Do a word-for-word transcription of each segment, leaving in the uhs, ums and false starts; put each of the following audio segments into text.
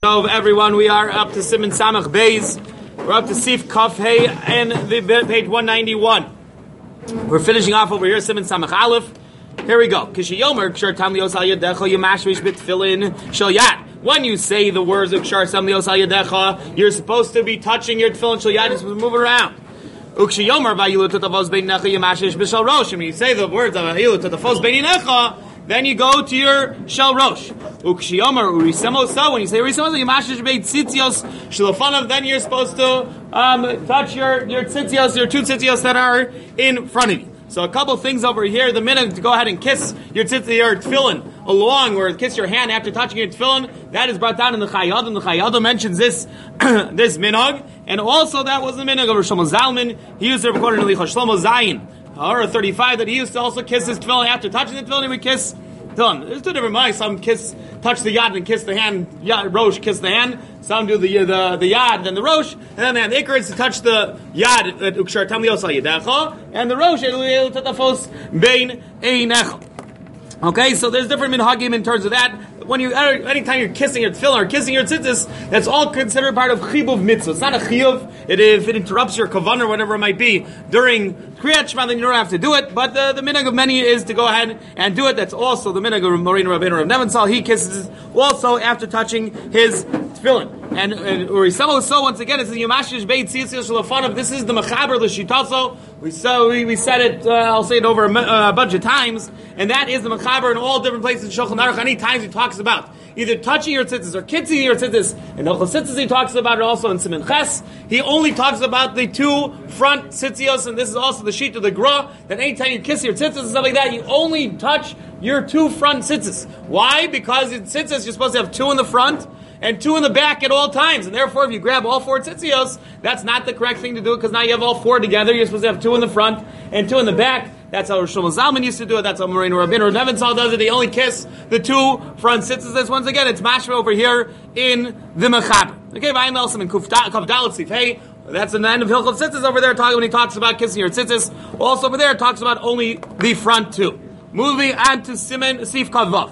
Everyone, we are up to Siman Samach Beis. We're up to Sif Kaf Hey and the page one ninety-one. We're finishing off over here Siman Samach Aleph. Here we go. Kishi Yomer Kshar Tam Lios Al Yadecha Yamashvish Bit Tefillin Shel Yad. When you say the words of Kshar Tam Lios Al Yadecha, you're supposed to be touching your tefillin Shel Yad. You're supposed to move around. Ukshi Yomer Vayilu Tatavos Bein Necha Yamashvish B'Shel Rosh. When you say the words of Vayilu Tatavos Bein Necha, then you go to your Shel Rosh. Ukshiyomar Urisemosa, when you say Urisemosa, you mashish beit tzitzios shilafanav, then you're supposed to um, touch your, your tzitzios, your two tzitzios that are in front of you. So a couple things over here. The minute to go ahead and kiss your tzitzios, your tefillin along, or kiss your hand after touching your tefillin, that is brought down in the Chayei Adam. The Chayei Adam mentions this this minhag, and also that was the minhag of Shlomo Zalman. He used it according to Shlomo Zayin. Or thirty-five, that he used to also kiss his tefillin after touching the tefillin. He would kiss tefillin. There's two different ways. Some kiss, touch the yad and kiss the hand. Yad, rosh, kiss the hand. Some do the the, the yad then the rosh, and then they have the ikar is to touch the yad at ukshar tam lios al yadecha, and the rosh el tatafos bein einecha. Okay, so there's different minhagim in terms of that. When you, anytime you're kissing your tefillin or kissing your tzitzis, that's all considered part of chibuv mitzvah. It's not a chiyuv. It, if it interrupts your kavan or whatever it might be during kriyat shema, then you don't have to do it. But the, the minhag of many is to go ahead and do it. That's also the minhag of Morino Rabbeinu Rav Nebenzahl. He kisses also after touching his tefillin. And, and Urisamo, so once again, it says Yamashish Beit Tzitzis Shalafanav. This is the Mechaber L'Shitaso. We saw we, we said it. Uh, I'll say it over a, uh, a bunch of times, and that is the Mechaber in all different places in Shulchan Aruch. Any times he talks about either touching your tzitzis or kissing your tzitzis. And Hilchos Tzitzis he talks about it also in Siman Ches. He only talks about the two front tzitzios, and this is also the sheet of the Gra, that anytime you kiss your tzitzis and stuff like that, you only touch your two front tzitzis. Why? Because in tzitzis you're supposed to have two in the front and two in the back at all times. And therefore, if you grab all four tzitzios, that's not the correct thing to do, because now you have all four together. You're supposed to have two in the front and two in the back. That's how Shlomo Zalman used to do it. That's how Morino Rabbeinu Rav Nebenzahl does it. They only kiss the two front tzitzis. That's once again, it's mashma over here in the Mechaber. Okay, Vayim Elsim in Kuf Dalet Sif Hey. That's the end of Hilchos Tzitzis over there, talking when he talks about kissing your tzitzis. Also over there, it talks about only the front two. Moving on to Siman Sif Kavav.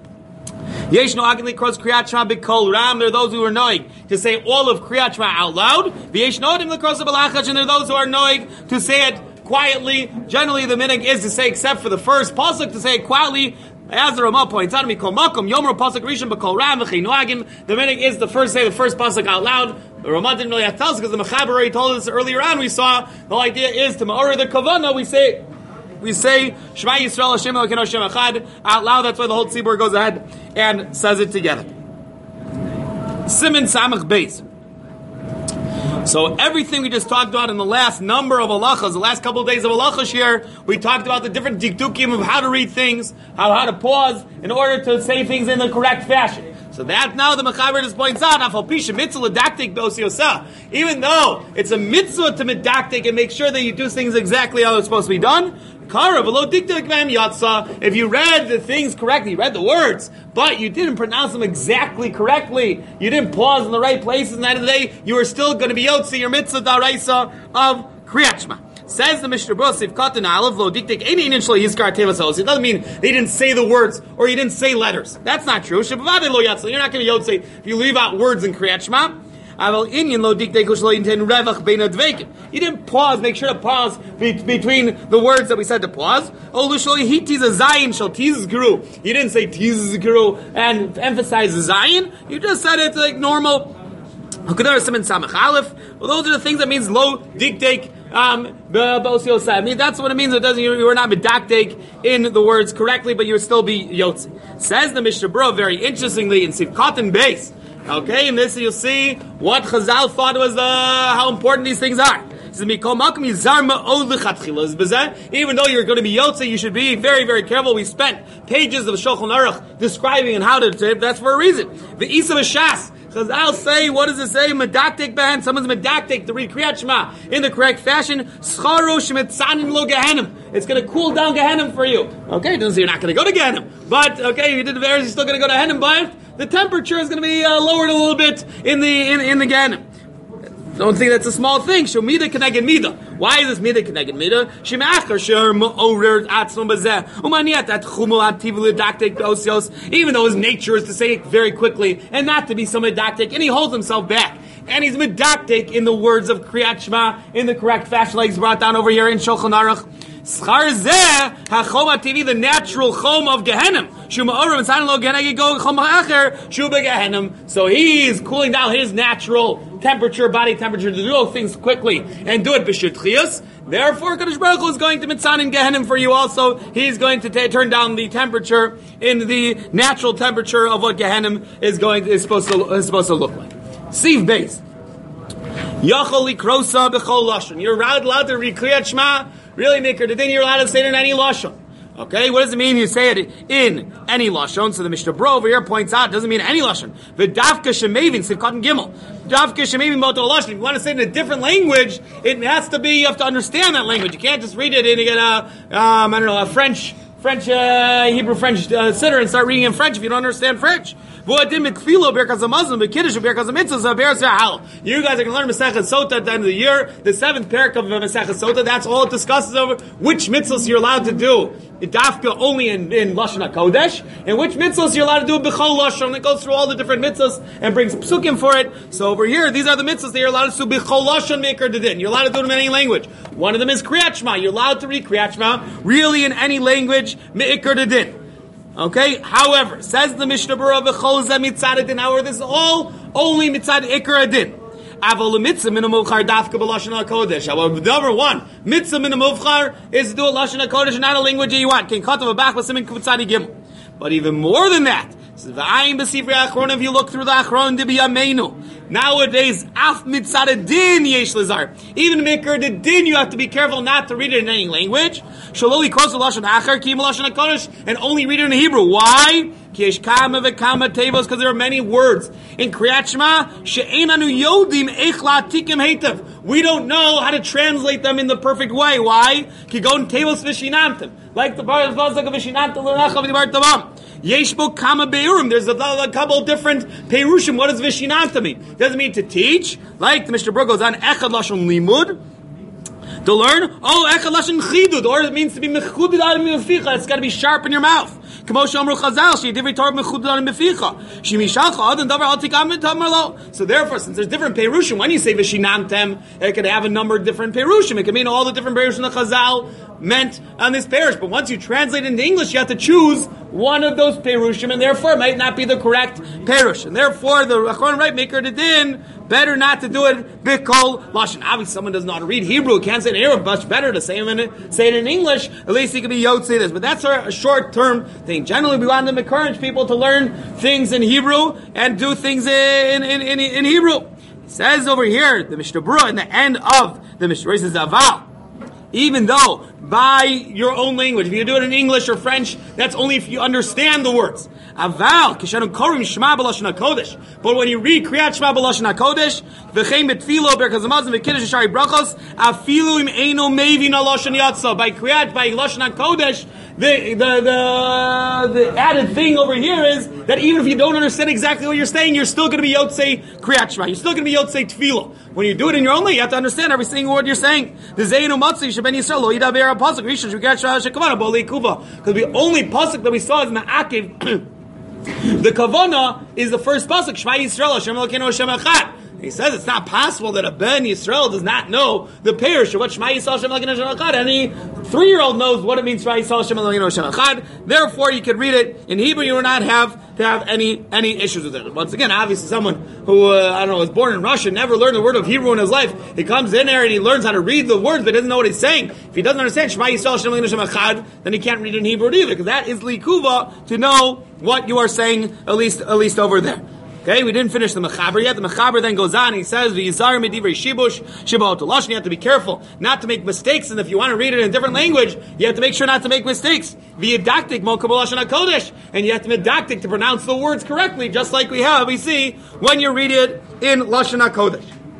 Yesh no agli cross kriyat shema b'kol ram. There are those who are knowing to say all of kriyat shema out loud. V'yesh no adim l'kros b'lachach, and there are those who are knowing to say it quietly. Generally, the minhag is to say, except for the first pasuk, to say it quietly. As the Ramah points out, mikol makom yomru pasuk rishon b'kol ram v'chei noagim. The minhag is the first say the first pasuk out loud. The Ramah didn't really have to tell us because the Mechaber already told us earlier on. We saw the whole idea is to ma'or the kavana. We say. We say Shema Yisrael Hashem Elokeinu Hashem Echad out loud. That's why the whole tzibur goes ahead and says it together. Siman Samach Beis. So everything we just talked about in the last number of halachas, the last couple of days of halachas here, we talked about the different dikdukim of how to read things, how how to pause in order to say things in the correct fashion. So that now the Mechaber just points out, even though it's a mitzvah to medaktik and make sure that you do things exactly how it's supposed to be done, if you read the things correctly, you read the words, but you didn't pronounce them exactly correctly, you didn't pause in the right places, and at the end of the day, you are still going to be yotzi your mitzvah daraisa of Kriyat Shema. Says the Mishnah Berurah, if Katan Aleph Lo Diktik Any Initially Yizkar Tevas. It doesn't mean they didn't say the words or you didn't say letters. That's not true. You're not going to yotze if you leave out words in Kriyat Shema. You didn't pause, make sure to pause be- between the words that we said to pause. You didn't say tizguru and emphasize the zayin. You just said it like normal. Well, those are the things that means lo diktek. Um, I mean, that's what it means. It doesn't. You, you are not medaktek in the words correctly, but you will still be yotzi. Says the Mishnah Berurah very interestingly in Sivkatan Beis. Okay, in this you'll see what Chazal thought was the how important these things are. Even though you're going to be yotze, you should be very, very careful. We spent pages of Shulchan Aruch describing and how to say it. That's for a reason. The Isa B'Shas. Chazal say, what does it say? Medaktik ben. Someone's medaktik to read Kriyat Shema in the correct fashion. Scharo shemetzanim lo Gehenim. It's going to cool down Gehenim for you. Okay, it doesn't say you're not going to go to Gehenim. But, okay, you did the various, you're still going to go to Gehenim, but the temperature is going to be uh, lowered a little bit in the, in, in the Gehenim. Don't think that's a small thing. Shu mida keneged mida. Why is this mida keneged mida? Shemachar sher ma'orer atzlum bazeh umaniat at chumu ativ lidaktik osios. Even though his nature is to say it very quickly and not to be so medactic, and he holds himself back. And he's medactic in the words of Kriyat Shema in the correct fashion, like he's brought down over here in Shulchan Aruch. Schar zeh hachom ativi, the natural chom of Gehenim. Shuma orim and lo genegi go chom ha'acher shuba Gehenim. So he's cooling down his natural temperature, body temperature, to do things quickly and do it b'shutchius. Therefore, Kadosh Baruch Hu is going to mitzan in Gehenim for you also. He's going to t- turn down the temperature in the natural temperature of what Gehenim is going to, is supposed to is supposed to look like. Siv Beis. Yachol likrosa b'chol lashon. You're allowed to read Kriyat Shema. Really, Mikra, then you're allowed to say it in any lashon. Okay, what does it mean you say it in any lashon? So the Mishnah Bro over here points out it doesn't mean any lashon. V'davka shemevin sivkat and gimel. Davka shemevin boto lashon. If you want to say it in a different language, it has to be, you have to understand that language. You can't just read it in a, um, I don't know, a French, French, uh, Hebrew, French uh, sitter and start reading in French if you don't understand French. You guys are going to learn Masechet Sota at the end of the year, the seventh parak of Masechet Sota. That's all it discusses over which mitzvahs you're allowed to do. Dafka only in, in Lashon HaKodesh, and which mitzvahs you're allowed to do B'chol Lashon. It goes through all the different mitzvahs and brings psukim for it. So over here, these are the mitzvahs that you're allowed to do B'chol Lashon Me'ikar Dedin. You're allowed to do them in any language. One of them is Kriyat Shema. You're allowed to read Kriyat Shema really in any language Me'ikar Dedin. Okay. However, says the Mishnah Berurah v'chol zeh mitzad adin. However, this is all only mitzad ikar adin. Avol mitzvah min hamuvchar dafka b'lashon hakodesh. However, number one, mitzvah min hamuvchar is to do a lashon hakodesh, not a language that you want. Ken katav abach b'simin kutzadi gimel. But even more than that, if you look through the Achron Dibiyameinu, nowadays, af mitzad din yesh lezar. Even mikar the din, you have to be careful not to read it in any language. Shaloli kos lashon achar kim lashon hakodesh, and only read it in Hebrew. Why? Because there are many words in Kriyat Shema she'einanu yodim eich la'atikim heitav. We don't know how to translate them in the perfect way. Why? Kigon tevos v'shinantim, like the part of v'shinantim l'nachav v'dibar tavam. Yeshbo kama beurim. There's a, a couple different perushim. What does vishinanta mean? Does it mean to teach? Like the Mishnah Berurah goes on echad lashon limud, to learn. Oh, echad lashon chidud, or it means to be mechudud al mificha. It's got to be sharp in your mouth. So therefore, since there's different perushim, when you say vishinamtem, it could have a number of different perushim. It could mean all the different perushim that Chazal meant on this parish. But once you translate it into English, you have to choose one of those perushim, and therefore it might not be the correct perush. And therefore, the Achron right maker the din, better not to do it bikol lashon. Obviously, someone doesn't know how to read Hebrew, can't say it in Hebrew, much better to say it in, say it in English. At least he can be yod say this. But that's a, a short-term thing. Generally, we want to encourage people to learn things in Hebrew and do things in, in, in, in Hebrew. It says over here, the Mishnah Berurah, in the end of the Mishnah Berurah, says aval. Even though by your own language, if you do it in English or French, that's only if you understand the words. Aval, kishanu korim shema b'lashon hakodesh. But when you read Kriyat Shema b'lashon hakodesh, v'chein betfilo berkas hamazon v'kiddush v'shari brachos, afilu im eino mevin alashon yatsa. By Kriyat, by lashon hakodesh, the, the the the added thing over here is that even if you don't understand exactly what you're saying, you're still going to be yotzei Kriyat Shema. You're still going to be yotzei tefillah. When you do it in your own language, you have to understand every single word you're saying. The zeinu matzi sheben Yisrael lo yidaber pasuk rishon shukrat shekavana bolei kuva. Because the only pasuk that we saw is Ma'akev. The kavana is the first pasuk. Shema Yisrael Hashem Elokeinu Hashem Echad. He says it's not possible that a Ben Yisrael does not know the parish of what Shema Yisrael Hashem Elokeinu Hashem Echad. Any three-year-old knows what it means Shema Yisrael Hashem Elokeinu Hashem Echad. Therefore, you could read it in Hebrew. You will not have to have any any issues with it. Once again, obviously, someone who uh, I don't know was born in Russia, never learned the word of Hebrew in his life. He comes in there and he learns how to read the words, but doesn't know what he's saying. If he doesn't understand Shema Yisrael Hashem Elokeinu Hashem Echad, then he can't read it in Hebrew either, because that is likuva to know what you are saying, at least at least over there. Okay, we didn't finish the Mechaber yet. The Mechaber then goes on. He says, "V'yizar medivrei shibush shiba otolashon." You have to be careful not to make mistakes, and if you want to read it in a different language, you have to make sure not to make mistakes. V'yidaktik mo kabul lashon hakodesh, and you have to be didactic to pronounce the words correctly, just like we have. We see when you read it in lashon hakodesh.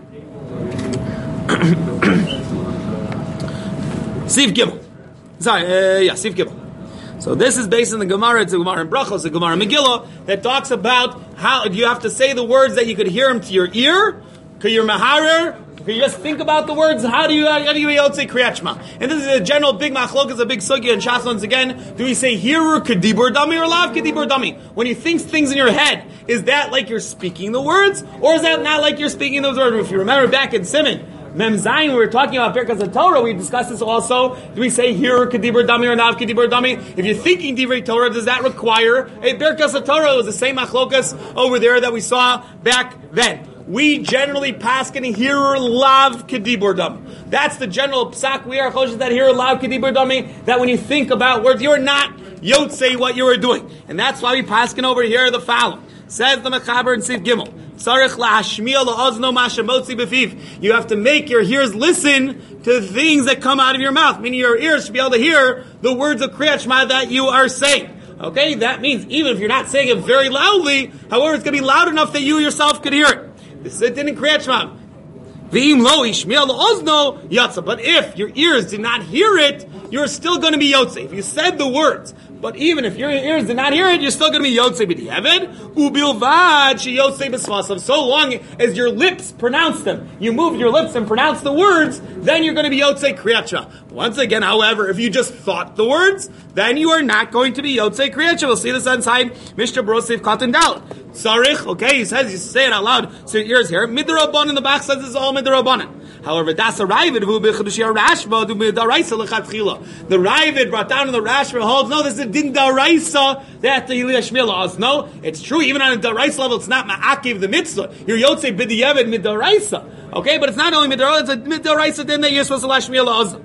Siv Gimel. Sorry, uh, yeah, Siv Gimel. So this is based on the Gemara. It's a Gemara in Brachos, a Gemara in Megillah, that talks about how you have to say the words that you could hear them to your ear, to your maharer, If you just think about the words, how do you how do you yotzei Kriyat Shema? And this is a general big machlokas, a big sugya in Shas once again. Do we say hirur kedibur dami or lav kedibur dami? When you think things in your head, is that like you're speaking the words, or is that not like you're speaking those words? If you remember back in Siman Mem Zayin, we were talking about Birkas HaTorah, we discussed this also. Do we say hirur kedibur dami or lav kedibur dami? If you're thinking divrei Torah, does that require a Birkas HaTorah? It was the same machlokas over there that we saw back then. We generally paskin hirur lav kedibur dami. That's the general psak. We are choshes that hirur lav kedibur dami. That when you think about words, you're not yotzei what you were doing, and that's why we paskin over here the following. Says the Mechaber in Sif Gimel. Tzarich lahashmiya la'ozno ma shemotzi b'fiv. You have to make your ears listen to the things that come out of your mouth. Meaning your ears should be able to hear the words of Kriyat Shema that you are saying. Okay, that means even if you're not saying it very loudly, however, it's going to be loud enough that you yourself could hear it. This is it in Kriyat Shema. V'im lo ishmiya la'ozno yatsa. But if your ears did not hear it, you're still going to be yotzei. If you said the words, but even if your ears did not hear it, you're still going to be yotzei b'diavad. Ubilvad she yotzei b'svasav. So long as your lips pronounce them, you move your lips and pronounce the words, then you're going to be yotzei Kriyat Shema. Once again, however, if you just thought the words, then you are not going to be yotzei Kriyat Shema. We'll see this inside Mishnah Brosif Katan Dal. Sarich, okay, he says, you say it out loud, so your ears hear it. Midrabanan in the back says this is all Midrabanan. However, that's a Ravid who b'chedushia Rashba do midaraisa lechatchila. The Ravid brought down in the Rashba holds no, this is a din daraisa that the Yishmila. No, it's true. Even on a daraisa level, it's not ma'akiv the mitzvah. You're yotzei b'diavad midaraisa. Okay, but it's not only midaraisa; it's a midaraisa din that you're supposed to lashmila ozno.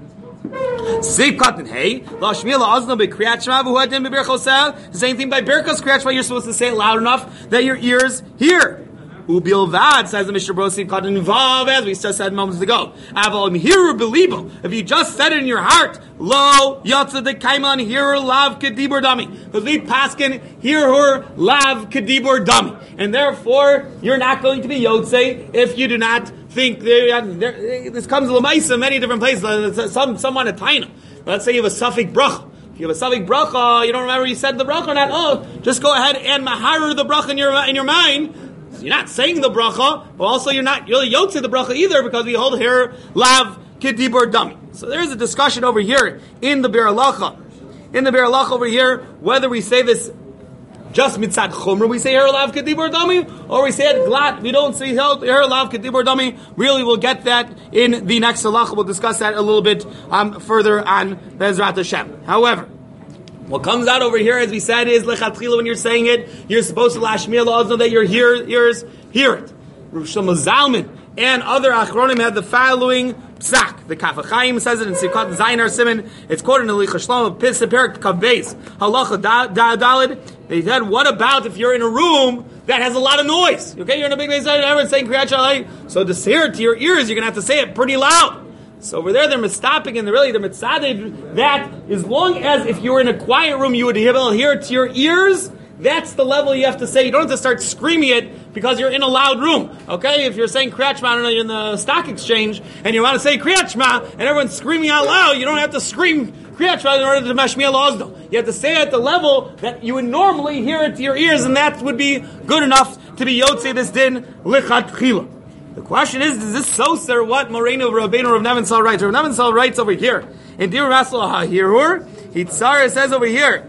Save cotton hey lashmila ozno b'kriyat shema v'hu adin b'birchosel. The same thing by birchos kriyat shema. You're supposed to say it loud enough that your ears hear. Ubilvad says the Mishnah Brosif Katan Vav, as we just said moments ago. Aval hiru belibo. If you just said it in your heart, lo yatsa de kaiman hiru lav kedibur dami. Because we paskin hiru lav kedibur dami, and therefore you're not going to be yotzei if you do not think there. there this comes l'maisa in many different places. Some someone a taina. Let's say you have a suffix bracha. If you have a suffix bracha, you don't remember you said the bracha or not. Oh, just go ahead and maharu the bracha in your in your mind. You're not saying the bracha, but also you're not really yotzei the bracha either, because we hold here lav kedibur dami. So there is a discussion over here in the Bir Halacha, in the Bir Halacha over here, whether we say this just mitzad chumra, we say here lav kedibur dami, or we say it glat. We don't say here lav kedibur dami. Really, we'll get that in the next halacha. We'll discuss that a little bit um, further on Be'ezrat Hashem. However, what comes out over here, as we said, is lechatchila. When you're saying it, you're supposed to lashmiya la'ozno that your hear, ears hear it. Rav Shlomo Zalman and other achronim had the following psak. The Kaf HaChaim says it in Sikhat Zayin Har Siman. It's quoted in the Licha Shlomo Perik Kav Beis Halacha Dalid. They said, what about if you're in a room that has a lot of noise? Okay, you're in a big place, everyone's saying Kriyat Shema. So to hear it to your ears, you're going to have to say it pretty loud. So over there, they're stopping, and they're really they're mitzaded that as long as if you were in a quiet room, you would be able to hear it to your ears. That's the level you have to say. You don't have to start screaming it because you're in a loud room. Okay, if you're saying Kriyat Shema, I don't know, you're in the stock exchange, and you want to say Kriyat Shema, and everyone's screaming out loud, you don't have to scream Kriyat Shema in order to mashmiya la'ozno. You have to say it at the level that you would normally hear it to your ears, and that would be good enough to be yotzei this din lichatchila. The question is, is this so, sir? What Moreno Rabbeinu Rav Nebenzahl writes? Rav Nebenzahl writes over here in Dir Rasel HaHirur. Hitzara says over here.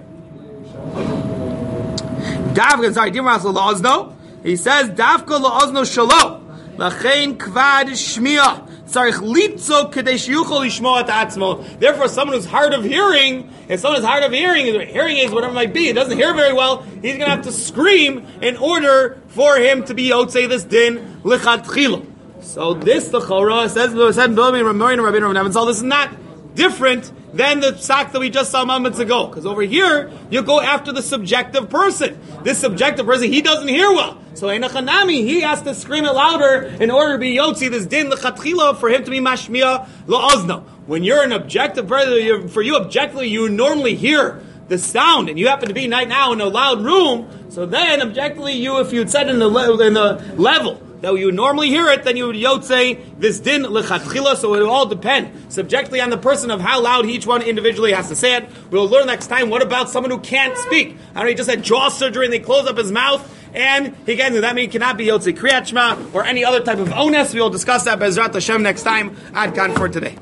Davka, sorry, Dir Rasel La'ozno. He says Davka La'ozno Shalo Lachein Kvad Shmiya Tzarich Litzo Kadesh Yuchol Yishmo Atzmo. Therefore, someone who's hard of hearing, if someone is hard of hearing, hearing aids, whatever it might be, it doesn't hear very well, he's going to have to scream in order for him to be yotzei this din lichatchila. So this the Chorah says said this is not different than the psak that we just saw moments ago. Because over here you go after the subjective person. This subjective person, he doesn't hear well. So Einachanami, he has to scream it louder in order to be yotzi this din lechatchila for him to be mashmiya la'ozno. When you're an objective person, for you objectively, you normally hear the sound, and you happen to be right now in a loud room. So then, objectively, you, if you'd said in the le- in the level that you would normally hear it, then you would yotzei this din lechatchila. So it will all depend subjectively on the person of how loud each one individually has to say it. We'll learn next time. What about someone who can't speak? I don't know, he just had jaw surgery and they close up his mouth and he gets that means he cannot be Yotze Kriyat Shema or any other type of onus. We will discuss that Bezrat Hashem next time. Ad Kan for today.